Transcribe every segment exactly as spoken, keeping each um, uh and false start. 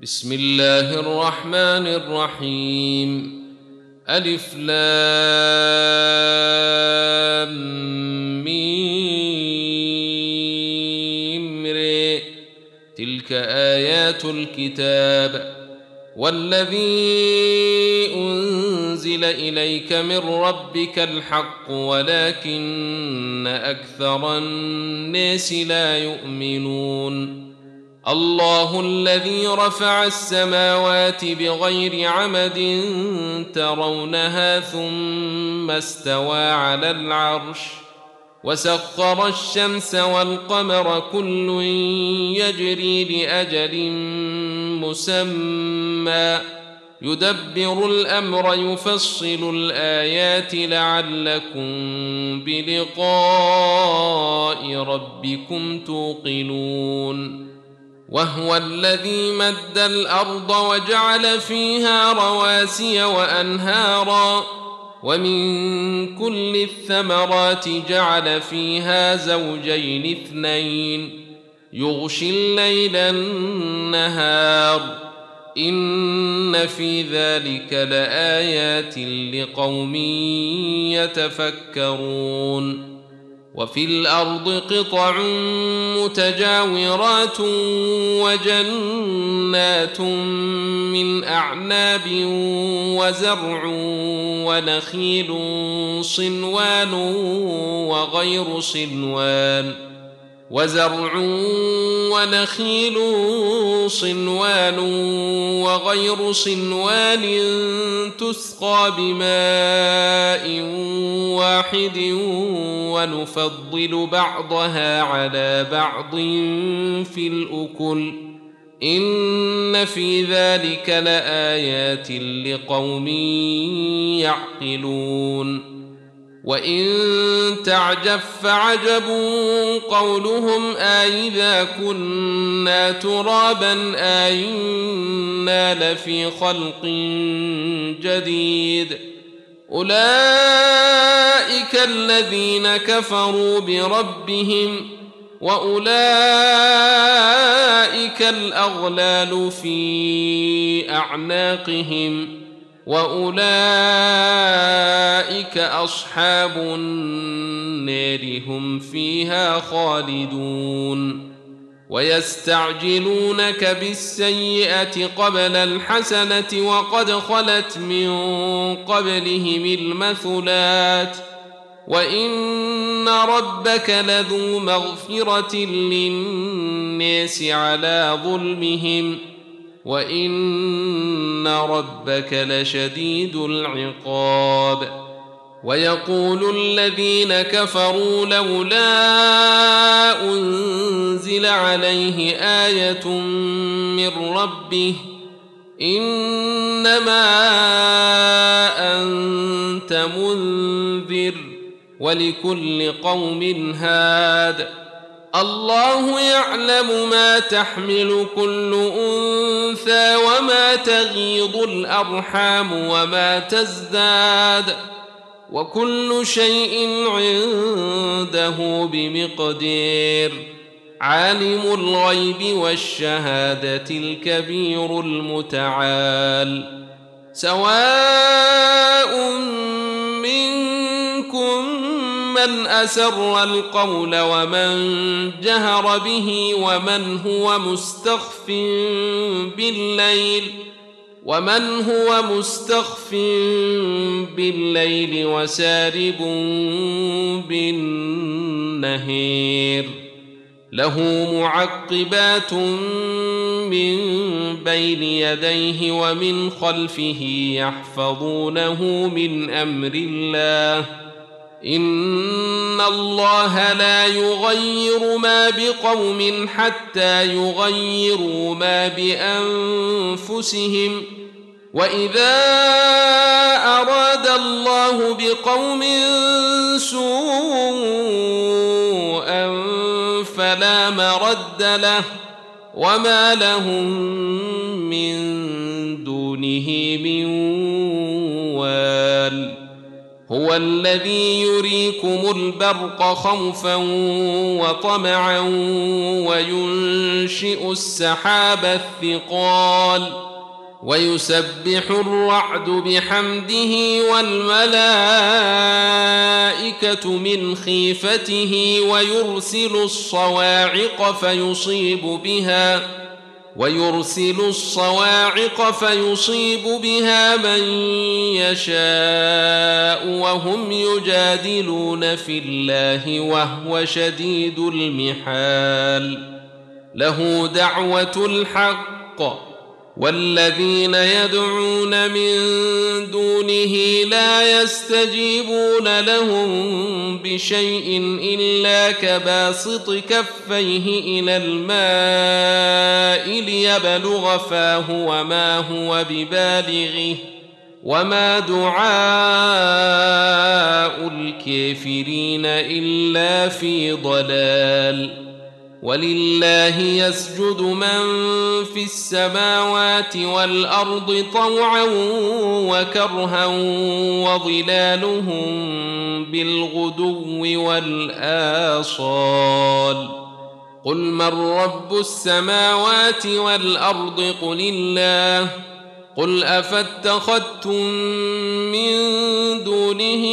بسم الله الرحمن الرحيم. ألف لام ميم ر. تلك آيات الكتاب والذي أنزل إليك من ربك الحق ولكن أكثر الناس لا يؤمنون. الله الذي رفع السماوات بغير عمد ترونها ثم استوى على العرش وسخر الشمس والقمر كل يجري لأجل مسمى يدبر الأمر يفصل الآيات لعلكم بلقاء ربكم توقنون. وهو الذي مد الأرض وجعل فيها رواسي وأنهارا ومن كل الثمرات جعل فيها زوجين اثنين يغشي الليل النهار إن في ذلك لآيات لقوم يتفكرون. وفي الأرض قطع متجاورات وجنات من أعناب وزرع ونخيل صنوان وغير صنوان وزرع ونخيل صنوان وغير صنوان تسقى بماء واحد ونفضل بعضها على بعض في الأكل إن في ذلك لآيات لقوم يعقلون. وإن تعجب فعجب قولهم أإذا كنا ترابا أإنا لفي خلق جديد أولئك الذين كفروا بربهم وأولئك الأغلال في أعناقهم وأولئك أصحاب النار هم فيها خالدون. ويستعجلونك بالسيئة قبل الحسنة وقد خلت من قبلهم المثلات وإن ربك لذو مغفرة للناس على ظلمهم وإن ربك لشديد العقاب. ويقول الذين كفروا لولا أنزل عليه آية من ربه إنما أنت منذر ولكل قوم هاد الله يعلم ما تحمل كل أنثى وما تغيض الأرحام وما تزداد وكل شيء عنده بمقدار. عالم الغيب والشهادة الكبير المتعال. سواء منكم من أسر القول ومن جهر به ومن هو مستخف بالليل ومن هو مستخف بالليل وسارب بالنهار له معقبات من بين يديه ومن خلفه يحفظونه من أمر الله إن الله لا يغير ما بقوم حتى يغيروا ما بأنفسهم وإذا أراد الله بقوم سوءا فلا مرد له وما لهم من دونه من وال. هو الذي يريكم البرق خوفا وطمعا وينشئ السحاب الثقال ويسبح الرعد بحمده والملائكة من خيفته ويرسل الصواعق فيصيب بها ويرسل الصواعق فيصيب بها من يشاء وهم يجادلون في الله وهو شديد المحال له دعوة الحق والذين يدعون من دونه لا يستجيبون لهم بشيء إلا كباسط كفيه إلى الماء ليبلغ فاه وما هو ببالغه وما دعاء الكافرين إلا في ضلال ولله يسجد من في السماوات والأرض طوعا وكرها وظلالهم بالغدو والآصال قل من رب السماوات والأرض قل الله قل أفاتخذتم من دونه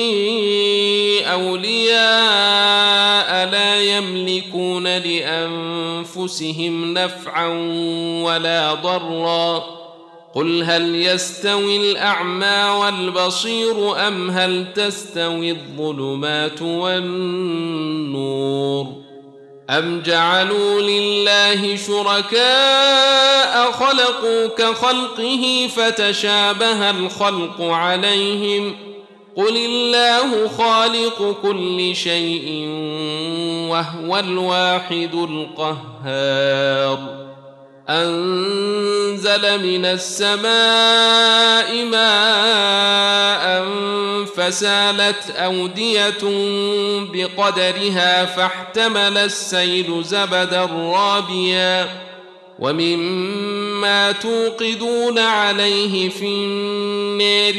أولياء لا يملكون لأنفسهم نفعا ولا ضرا قل هل يستوي الأعمى والبصير أم هل تستوي الظلمات والنور أم جعلوا لله شركاء خلقوا كخلقه فتشابه الخلق عليهم قل الله خالق كل شيء وهو الواحد القهار أنزل من السماء ماء فسالت أودية بقدرها فاحتمل السيل زبدا رابيا ومما توقدون عليه في النار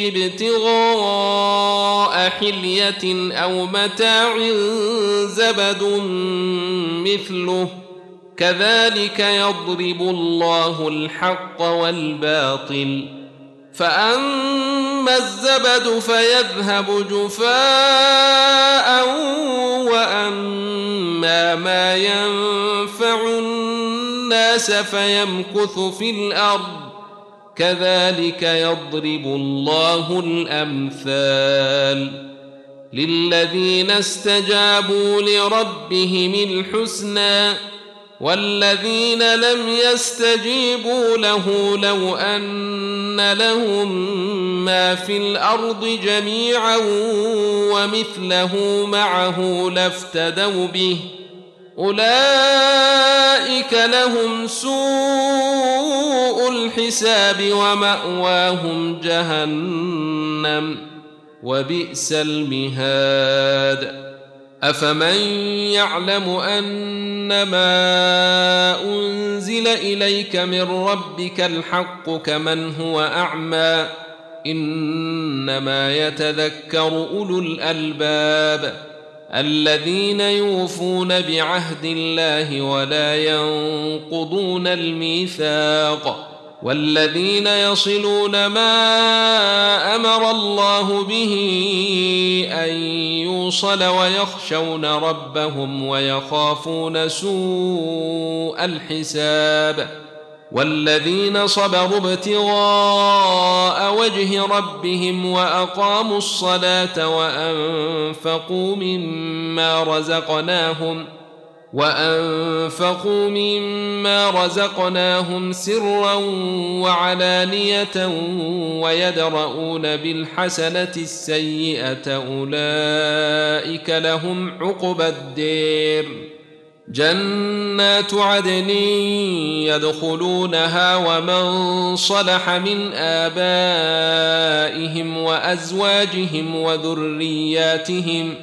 ابتغاء حلية أو متاع زبد مثله كذلك يضرب الله الحق والباطل فأما الزبد فيذهب جفاء وأما ما ينفع الناس فيمكث في الأرض كذلك يضرب الله الأمثال للذين استجابوا لربهم الحسنى والذين لم يستجيبوا له لو أن لهم ما في الأرض جميعا ومثله معه لافتدوا به أولئك لهم سوء الحساب ومأواهم جهنم وبئس المهاد أفمن يعلم أنما أنزل إليك من ربك الحق كمن هو أعمى إنما يتذكر أولو الألباب الذين يوفون بعهد الله ولا ينقضون الميثاق والذين يصلون ما أمر الله به أن يوصل ويخشون ربهم ويخافون سوء الحساب والذين صبروا ابتغاء وجه ربهم وأقاموا الصلاة وأنفقوا مما رزقناهم وأنفقوا مما رزقناهم سرا وعلانية ويدرؤون بالحسنة السيئة أولئك لهم عقبى الدير جنات عدن يدخلونها ومن صلح من آبائهم وأزواجهم وذرياتهم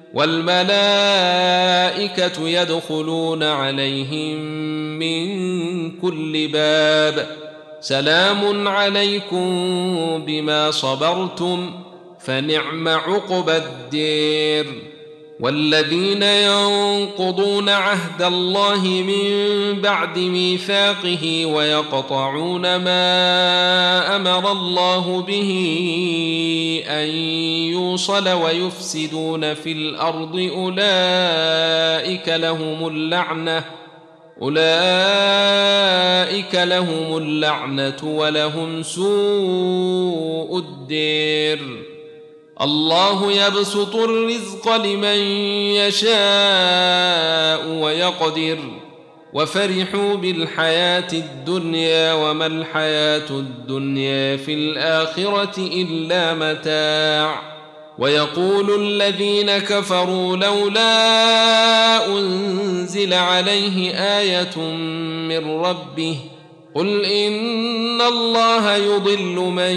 والملائكة يدخلون عليهم من كل باب سلام عليكم بما صبرتم فنعم عقبى الدير. والذين ينقضون عهد الله من بعد ميثاقه ويقطعون ما أمر الله به أن يوصل ويفسدون في الأرض أولئك لهم اللعنة أولئك لهم اللعنة ولهم سوء الدير. الله يبسط الرزق لمن يشاء ويقدر وفرحوا بالحياة الدنيا وما الحياة الدنيا في الآخرة إلا متاع. ويقول الذين كفروا لولا أنزل عليه آية من ربه قل إن الله يضل من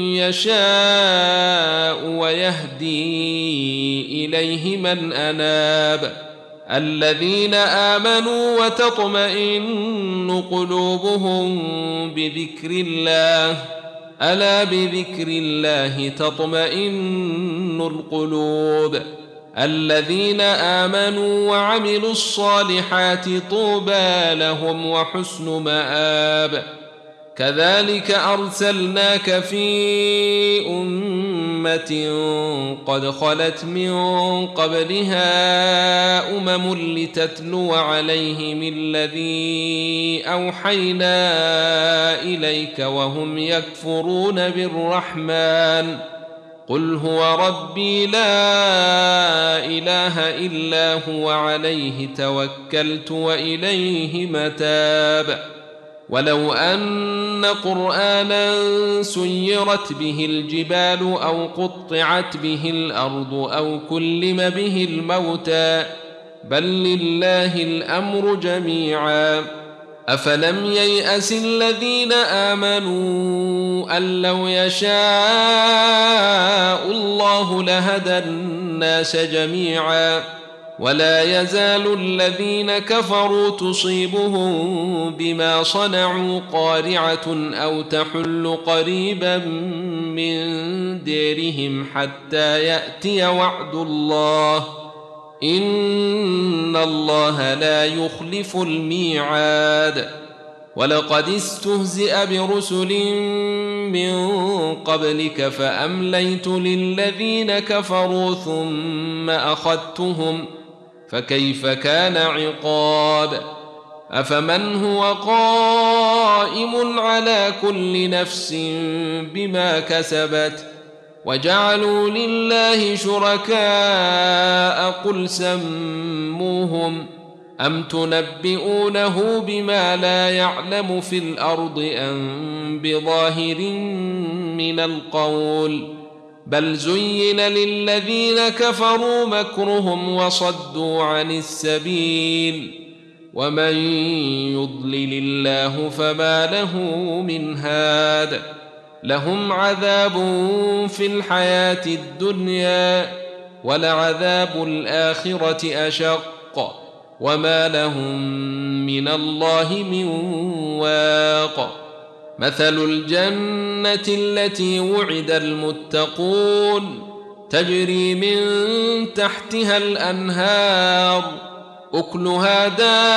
يشاء ويهدي إليه من أناب. الذين آمنوا وتطمئن قلوبهم بذكر الله ألا بذكر الله تطمئن القلوب. الذين آمنوا وعملوا الصالحات طوبى لهم وحسن مآب. كذلك أرسلناك في أمة قد خلت من قبلها أمم لتتلو عليهم الذي أوحينا إليك وهم يكفرون بالرحمن قل هو ربي لا إله إلا هو عليه توكلت وإليه متاب. ولو أن قرآنا سيرت به الجبال أو قطعت به الأرض أو كلم به الموتى بل لله الأمر جميعا. أفلم ييأس الذين آمنوا أن لو يشاء الله لهدى الناس جميعا ولا يزال الذين كفروا تصيبهم بما صنعوا قارعة أو تحل قريبا من ديرهم حتى يأتي وعد الله إن الله لا يخلف الميعاد. ولقد استهزئ برسل من قبلك فأمليت للذين كفروا ثم أخذتهم فكيف كان عقاب. أفمن هو قائم على كل نفس بما كسبت وجعلوا لله شركاء قل سموهم أم تنبئونه بما لا يعلم في الأرض أم بظاهر من القول بل زين للذين كفروا مكرهم وصدوا عن السبيل ومن يضلل الله فما له من هاد. لهم عذاب في الحياة الدنيا ولعذاب الآخرة أشق وما لهم من الله من واق. مثل الجنة التي وعد المتقون تجري من تحتها الأنهار أكلها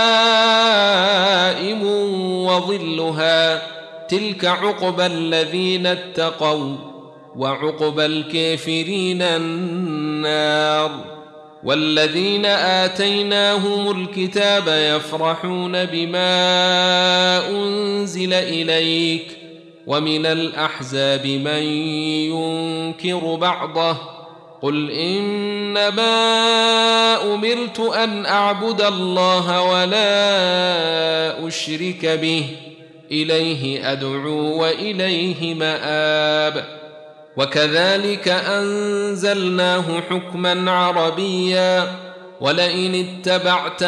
دائم وظلها تلك عقبى الذين اتقوا وعقبى الكافرين النار. والذين آتيناهم الكتاب يفرحون بما أنزل إليك ومن الأحزاب من ينكر بعضه قل إنما أمرت أن أعبد الله ولا أشرك به إليه أدعو وإليه مآب. وكذلك أنزلناه حكما عربيا ولئن اتبعت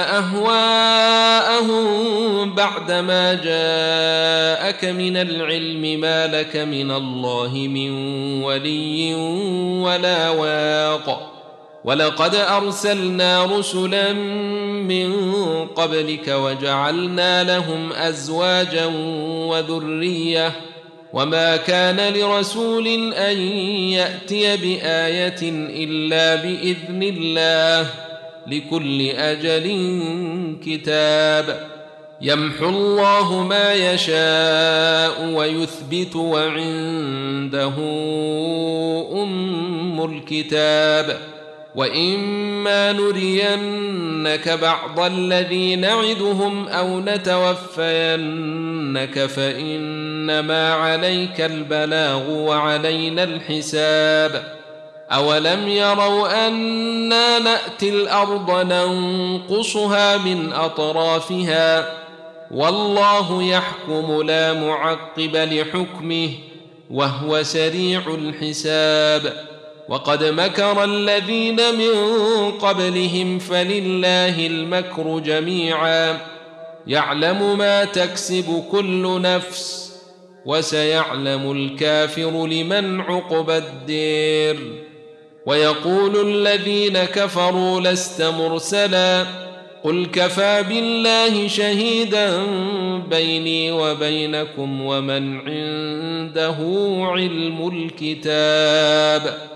أهواءهم بعدما جاءك من العلم ما لك من الله من ولي ولا واق. ولقد أرسلنا رسلا من قبلك وجعلنا لهم أزواجا وذرية وما كان لرسول أن يأتي بآية إلا بإذن الله لكل أجل كتاب يمحو الله ما يشاء ويثبت وعنده أم الكتاب وإما نرينك بعض الذي نعدهم أو نتوفينك فإنما عليك البلاغ وعلينا الحساب أولم يروا أنا نأتي الأرض ننقصها من أطرافها والله يحكم لا معقب لحكمه وهو سريع الحساب وقد مكر الذين من قبلهم فلله المكر جميعا يعلم ما تكسب كل نفس وسيعلم الكافر لمن عقبى الدير ويقول الذين كفروا لست مرسلا قل كفى بالله شهيدا بيني وبينكم ومن عنده علم الكتاب